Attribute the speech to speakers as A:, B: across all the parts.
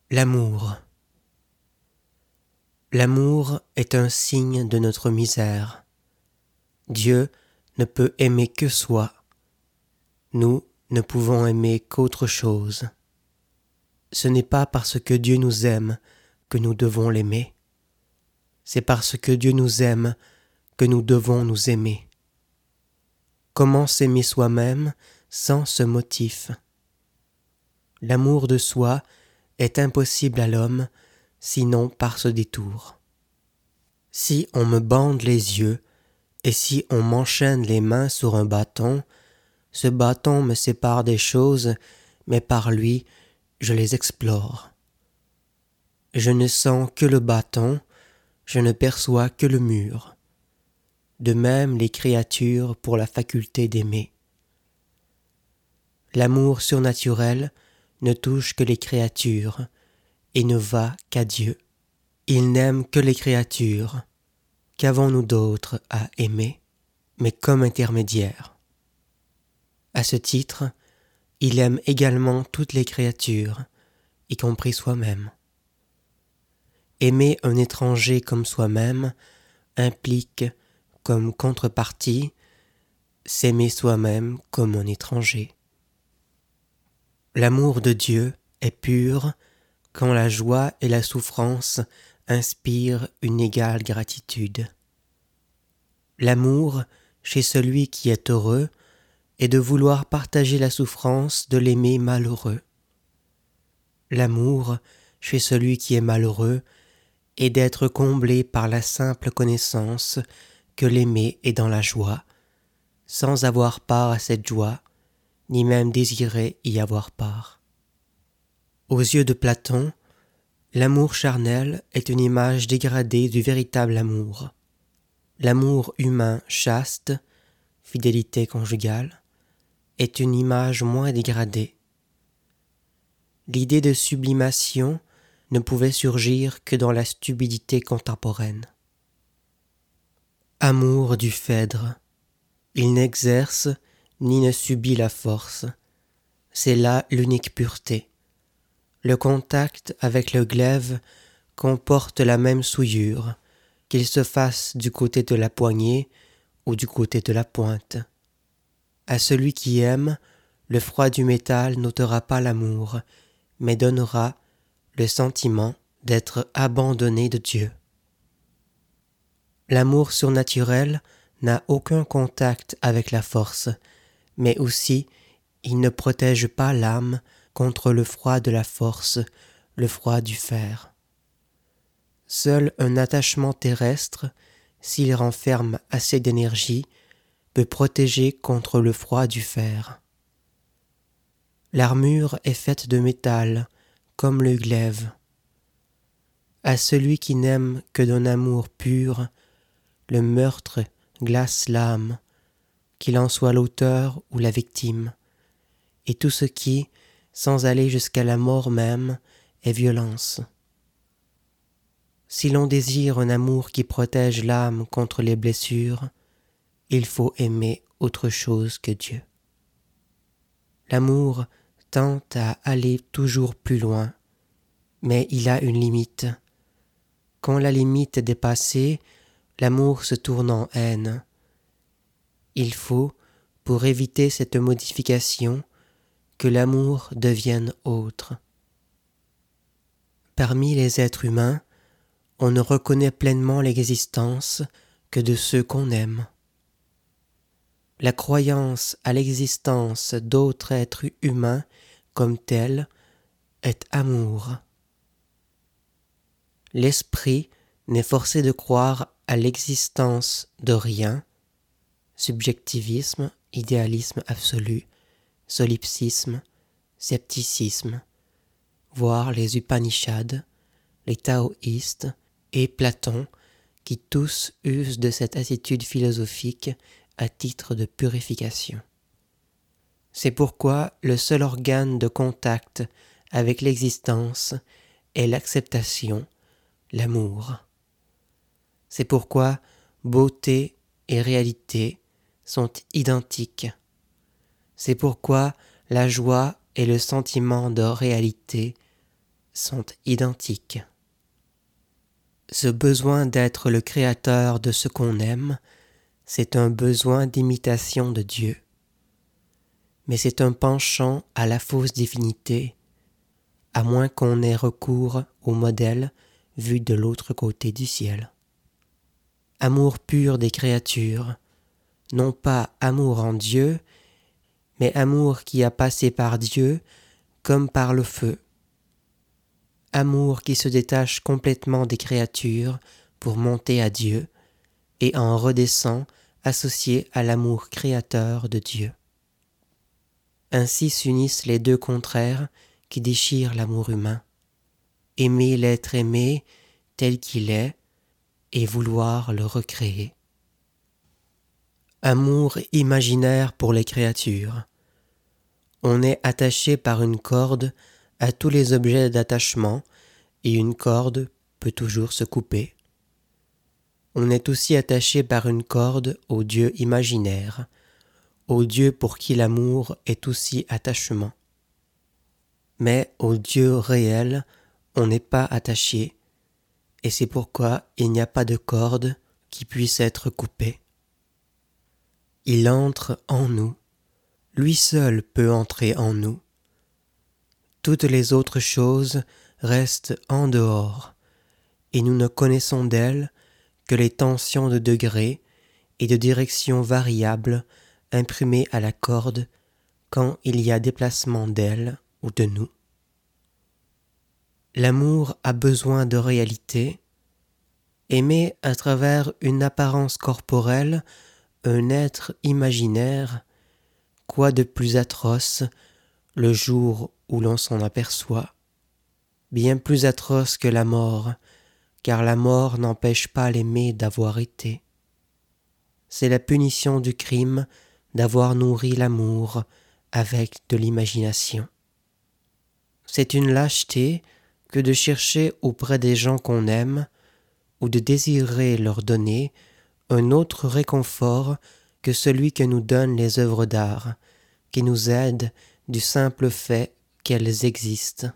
A: L'amour. L'amour est un signe de notre misère. Dieu ne peut aimer que soi. Nous ne pouvons aimer qu'autre chose. Ce n'est pas parce que Dieu nous aime que nous devons l'aimer. C'est parce que Dieu nous aime que nous devons nous aimer. Comment s'aimer soi-même sans ce motif? L'amour de soi est impossible à l'homme, sinon par ce détour. Si on me bande les yeux, et si on m'enchaîne les mains sur un bâton, ce bâton me sépare des choses, mais par lui, je les explore. Je ne sens que le bâton, je ne perçois que le mur. De même les créatures pour la faculté d'aimer. L'amour surnaturel ne touche que les créatures et ne va qu'à Dieu. Il n'aime que les créatures. Qu'avons-nous d'autre à aimer, mais comme intermédiaire? À ce titre, il aime également toutes les créatures, y compris soi-même. Aimer un étranger comme soi-même implique, comme contrepartie, s'aimer soi-même comme un étranger. L'amour de Dieu est pur quand la joie et la souffrance inspirent une égale gratitude. L'amour, chez celui qui est heureux, est de vouloir partager la souffrance de l'aimer malheureux. L'amour, chez celui qui est malheureux, est d'être comblé par la simple connaissance que l'aimer est dans la joie, sans avoir part à cette joie, ni même désirer y avoir part. Aux yeux de Platon, l'amour charnel est une image dégradée du véritable amour. L'amour humain chaste, fidélité conjugale, est une image moins dégradée. L'idée de sublimation ne pouvait surgir que dans la stupidité contemporaine. Amour du Phèdre, il n'exerce ni ne subit la force, c'est là l'unique pureté. Le contact avec le glaive comporte la même souillure, qu'il se fasse du côté de la poignée ou du côté de la pointe. À celui qui aime, le froid du métal n'ôtera pas l'amour, mais donnera le sentiment d'être abandonné de Dieu. L'amour surnaturel n'a aucun contact avec la force, mais aussi il ne protège pas l'âme contre le froid de la force, le froid du fer. Seul un attachement terrestre, s'il renferme assez d'énergie, peut protéger contre le froid du fer. L'armure est faite de métal, comme le glaive. À celui qui n'aime que d'un amour pur, le meurtre glace l'âme, qu'il en soit l'auteur ou la victime, et tout ce qui, sans aller jusqu'à la mort même, est violence. Si l'on désire un amour qui protège l'âme contre les blessures, il faut aimer autre chose que Dieu. L'amour tente à aller toujours plus loin, mais il a une limite. Quand la limite est dépassée, l'amour se tourne en haine. Il faut, pour éviter cette modification, que l'amour devienne autre. Parmi les êtres humains, on ne reconnaît pleinement l'existence que de ceux qu'on aime. La croyance à l'existence d'autres êtres humains comme tels est amour. L'esprit n'est forcé de croire à l'existence de rien, subjectivisme, idéalisme absolu, solipsisme, scepticisme, voire les Upanishads, les taoïstes et Platon, qui tous usent de cette attitude philosophique à titre de purification. C'est pourquoi le seul organe de contact avec l'existence est l'acceptation, l'amour. C'est pourquoi beauté et réalité sont identiques. C'est pourquoi la joie et le sentiment de réalité sont identiques. Ce besoin d'être le créateur de ce qu'on aime, c'est un besoin d'imitation de Dieu. Mais c'est un penchant à la fausse divinité, à moins qu'on ait recours au modèle vu de l'autre côté du ciel. Amour pur des créatures, non pas amour en Dieu, mais amour qui a passé par Dieu comme par le feu. Amour qui se détache complètement des créatures pour monter à Dieu et en redescend associé à l'amour créateur de Dieu. Ainsi s'unissent les deux contraires qui déchirent l'amour humain. Aimer l'être aimé tel qu'il est et vouloir le recréer. Amour imaginaire pour les créatures. On est attaché par une corde à tous les objets d'attachement et une corde peut toujours se couper. On est aussi attaché par une corde au Dieu imaginaire, au Dieu pour qui l'amour est aussi attachement. Mais au Dieu réel, on n'est pas attaché, et c'est pourquoi il n'y a pas de corde qui puisse être coupée. Il entre en nous, lui seul peut entrer en nous. Toutes les autres choses restent en dehors, et nous ne connaissons d'elles que les tensions de degrés et de directions variables imprimées à la corde quand il y a déplacement d'elle ou de nous. L'amour a besoin de réalité. Aimer à travers une apparence corporelle un être imaginaire, quoi de plus atroce le jour où l'on s'en aperçoit? Bien plus atroce que la mort, car la mort n'empêche pas l'aimer d'avoir été. C'est la punition du crime d'avoir nourri l'amour avec de l'imagination. C'est une lâcheté que de chercher auprès des gens qu'on aime ou de désirer leur donner un autre réconfort que celui que nous donnent les œuvres d'art, qui nous aident du simple fait qu'elles existent.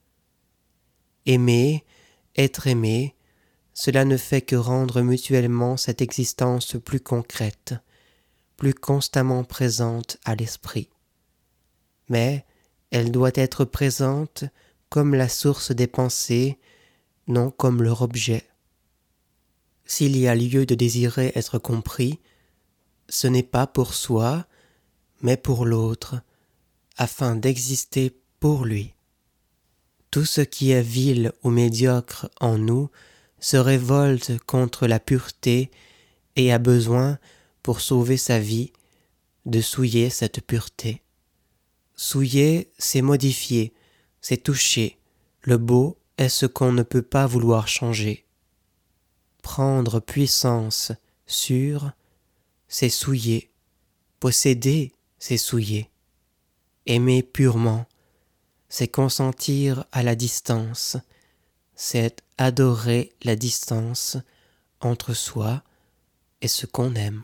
A: Aimer, être aimé, cela ne fait que rendre mutuellement cette existence plus concrète, plus constamment présente à l'esprit. Mais elle doit être présente comme la source des pensées, non comme leur objet. S'il y a lieu de désirer être compris, ce n'est pas pour soi, mais pour l'autre, afin d'exister pour lui. Tout ce qui est vil ou médiocre en nous se révolte contre la pureté et a besoin, pour sauver sa vie, de souiller cette pureté. Souiller, c'est modifier, c'est toucher. Le beau est ce qu'on ne peut pas vouloir changer. Prendre puissance sur, c'est souiller. Posséder, c'est souiller. Aimer purement, c'est consentir à la distance, c'est adorer la distance entre soi et ce qu'on aime.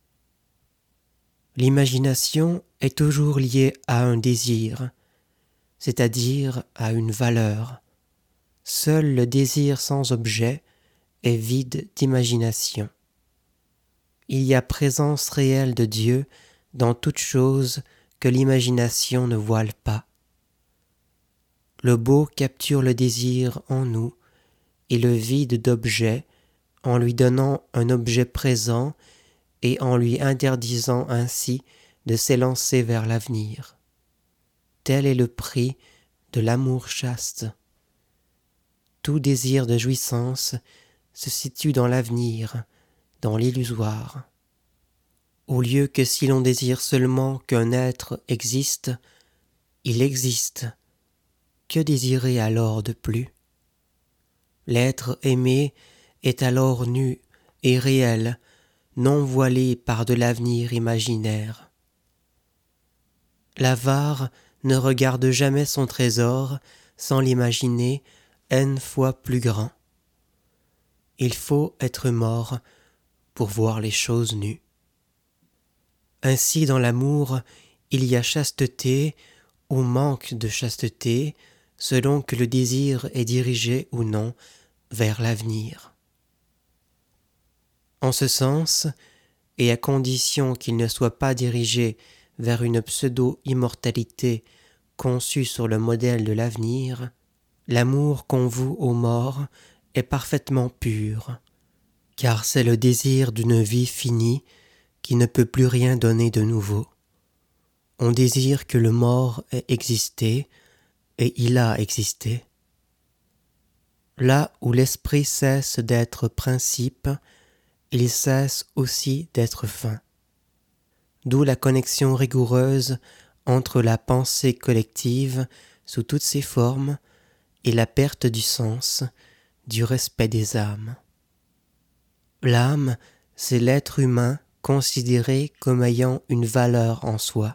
A: L'imagination est toujours liée à un désir, c'est-à-dire à une valeur. Seul le désir sans objet est vide d'imagination. Il y a présence réelle de Dieu dans toute chose que l'imagination ne voile pas. Le beau capture le désir en nous et le vide d'objet en lui donnant un objet présent et en lui interdisant ainsi de s'élancer vers l'avenir. Tel est le prix de l'amour chaste. Tout désir de jouissance se situe dans l'avenir, dans l'illusoire. Au lieu que si l'on désire seulement qu'un être existe, il existe. Que désirer alors de plus? L'être aimé est alors nu et réel, non voilé par de l'avenir imaginaire. L'avare ne regarde jamais son trésor sans l'imaginer n fois plus grand. Il faut être mort pour voir les choses nues. Ainsi dans l'amour, il y a chasteté ou manque de chasteté selon que le désir est dirigé ou non vers l'avenir. En ce sens, et à condition qu'il ne soit pas dirigé vers une pseudo-immortalité conçue sur le modèle de l'avenir, l'amour qu'on voue aux morts est parfaitement pur, car c'est le désir d'une vie finie qui ne peut plus rien donner de nouveau. On désire que le mort ait existé, et il a existé. Là où l'esprit cesse d'être principe, il cesse aussi d'être fin. D'où la connexion rigoureuse entre la pensée collective sous toutes ses formes et la perte du sens, du respect des âmes. L'âme, c'est l'être humain considéré comme ayant une valeur en soi.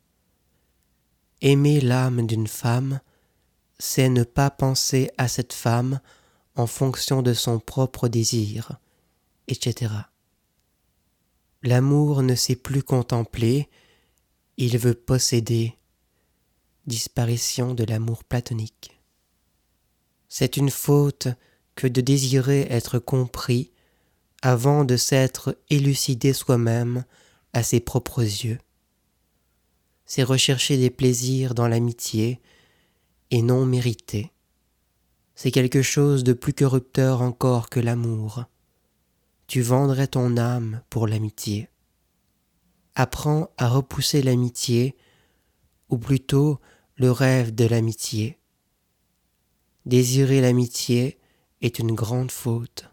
A: Aimer l'âme d'une femme, c'est ne pas penser à cette femme en fonction de son propre désir, etc. L'amour ne sait plus contempler, il veut posséder. Disparition de l'amour platonique. C'est une faute que de désirer être compris avant de s'être élucidé soi-même à ses propres yeux. C'est rechercher des plaisirs dans l'amitié et non mérités. C'est quelque chose de plus corrupteur encore que l'amour. Tu vendrais ton âme pour l'amitié. Apprends à repousser l'amitié, ou plutôt le rêve de l'amitié. Désirer l'amitié est une grande faute.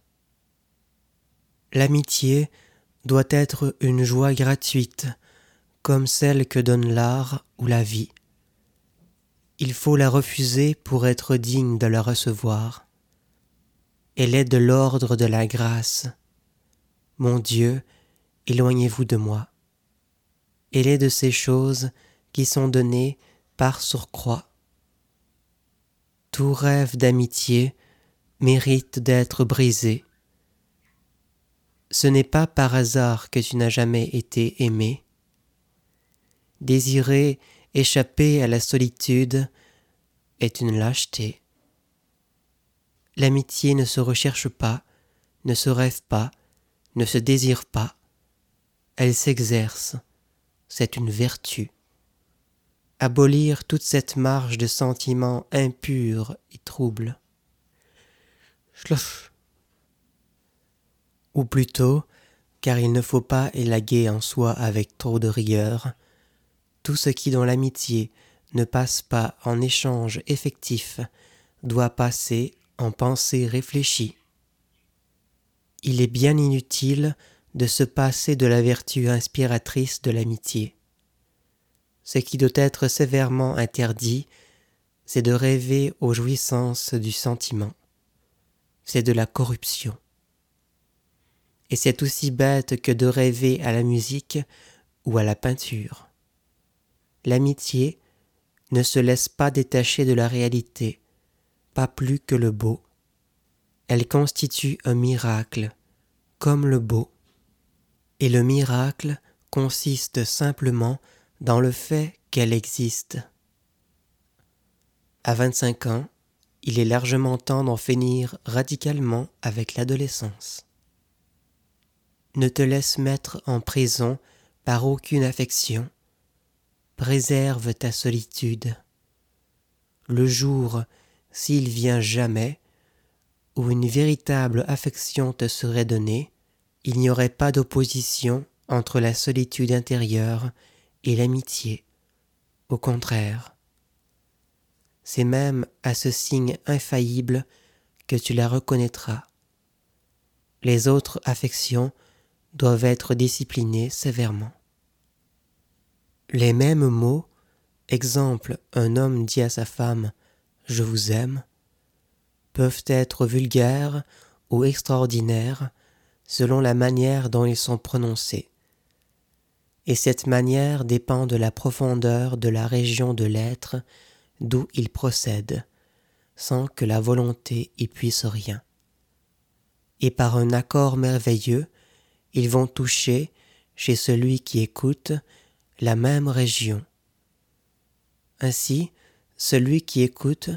A: L'amitié doit être une joie gratuite, comme celle que donne l'art ou la vie. Il faut la refuser pour être digne de la recevoir. Elle est de l'ordre de la grâce. Mon Dieu, éloignez-vous de moi. Elle est de ces choses qui sont données par surcroît. Tout rêve d'amitié mérite d'être brisé. Ce n'est pas par hasard que tu n'as jamais été aimé. Désirer échapper à la solitude est une lâcheté. L'amitié ne se recherche pas, ne se rêve pas, ne se désire pas. Elle s'exerce, c'est une vertu. Abolir toute cette marge de sentiments impurs et troubles. Schloss. Ou plutôt, car il ne faut pas élaguer en soi avec trop de rigueur, tout ce qui dans l'amitié ne passe pas en échange effectif doit passer en pensée réfléchie. Il est bien inutile de se passer de la vertu inspiratrice de l'amitié. Ce qui doit être sévèrement interdit, c'est de rêver aux jouissances du sentiment. C'est de la corruption. Et c'est aussi bête que de rêver à la musique ou à la peinture. L'amitié ne se laisse pas détacher de la réalité, pas plus que le beau. Elle constitue un miracle, comme le beau. Et le miracle consiste simplement dans le fait qu'elle existe. À 25 ans, il est largement temps d'en finir radicalement avec l'adolescence. Ne te laisse mettre en prison par aucune affection. Préserve ta solitude. Le jour, s'il vient jamais, où une véritable affection te serait donnée, il n'y aurait pas d'opposition entre la solitude intérieure et l'amitié. Au contraire, c'est même à ce signe infaillible que tu la reconnaîtras. Les autres affections doivent être disciplinées sévèrement. Les mêmes mots, exemple, un homme dit à sa femme « je vous aime », peuvent être vulgaires ou extraordinaires selon la manière dont ils sont prononcés. Et cette manière dépend de la profondeur de la région de l'être d'où ils procèdent, sans que la volonté y puisse rien. Et par un accord merveilleux, ils vont toucher, chez celui qui écoute, la même région. Ainsi, celui qui écoute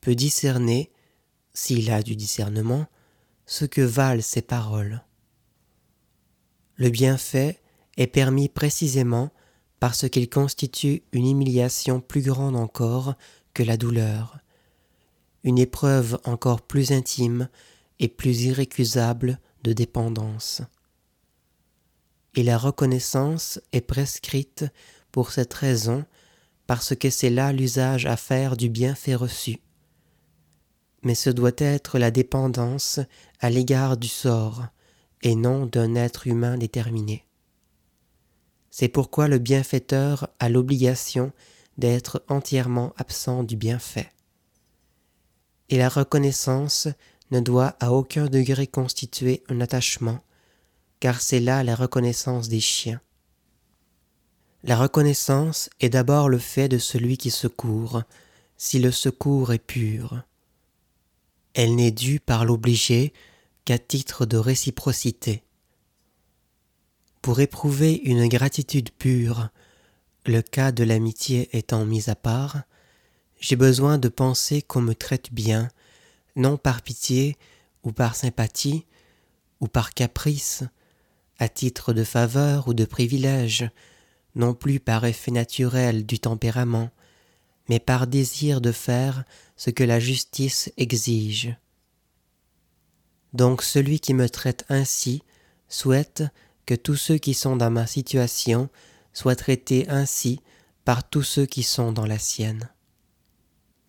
A: peut discerner, s'il a du discernement, ce que valent ses paroles. Le bienfait est permis précisément parce qu'il constitue une humiliation plus grande encore que la douleur, une épreuve encore plus intime et plus irrécusable de dépendance. Et la reconnaissance est prescrite pour cette raison, parce que c'est là l'usage à faire du bienfait reçu. Mais ce doit être la dépendance à l'égard du sort, et non d'un être humain déterminé. C'est pourquoi le bienfaiteur a l'obligation d'être entièrement absent du bienfait. Et la reconnaissance ne doit à aucun degré constituer un attachement, car c'est là la reconnaissance des chiens. La reconnaissance est d'abord le fait de celui qui secourt, si le secours est pur. Elle n'est due par l'obligé qu'à titre de réciprocité. Pour éprouver une gratitude pure, le cas de l'amitié étant mis à part, j'ai besoin de penser qu'on me traite bien, non par pitié ou par sympathie ou par caprice, à titre de faveur ou de privilège, non plus par effet naturel du tempérament, mais par désir de faire ce que la justice exige. Donc celui qui me traite ainsi souhaite que tous ceux qui sont dans ma situation soient traités ainsi par tous ceux qui sont dans la sienne.